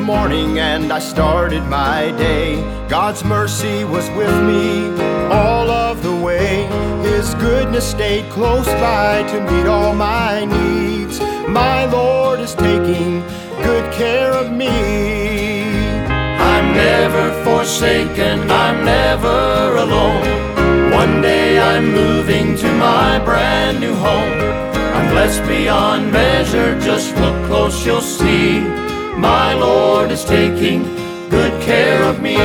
morning and I started my day. God's mercy was with me all of the way. His goodness stayed close by to meet all my needs. My Lord is taking good care of me. I'm never forsaken, I'm never alone. One day I'm moving to my brand new home. I'm blessed beyond measure, just look close, you'll see. My Lord is taking good care of me.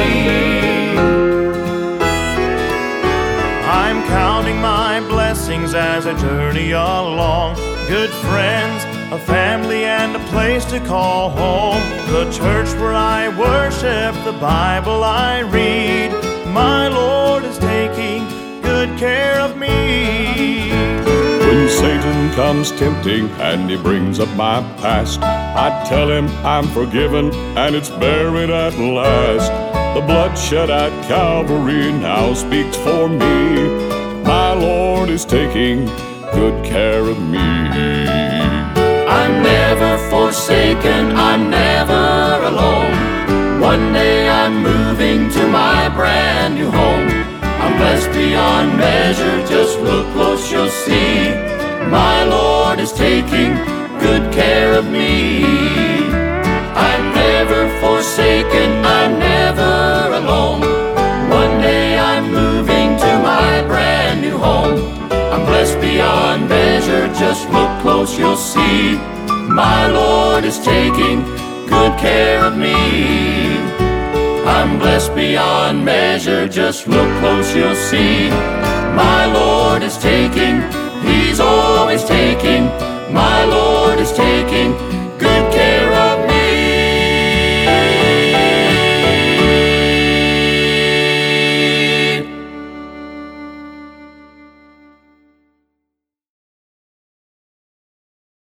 I'm counting my blessings as I journey along. Good friends, a family, and a place to call home. The church where I worship, the Bible I read. My Lord is taking good care of me. When Satan comes tempting and he brings up my past, I tell him I'm forgiven and it's buried at last. The blood shed at Calvary now speaks for me. My Lord is taking good care of me. I'm never forsaken, I'm never alone. One day I'm moving to my brand new home. I'm blessed beyond measure, just look close, you'll see. My Lord is taking good care of me. I'm never forsaken, I'm never alone. One day I'm moving to my brand new home. I'm blessed beyond measure, just look close, you'll see. My Lord is taking good care of me. I'm blessed beyond measure, just look close, you'll see. My Lord is taking, He's always taking. My Lord is taking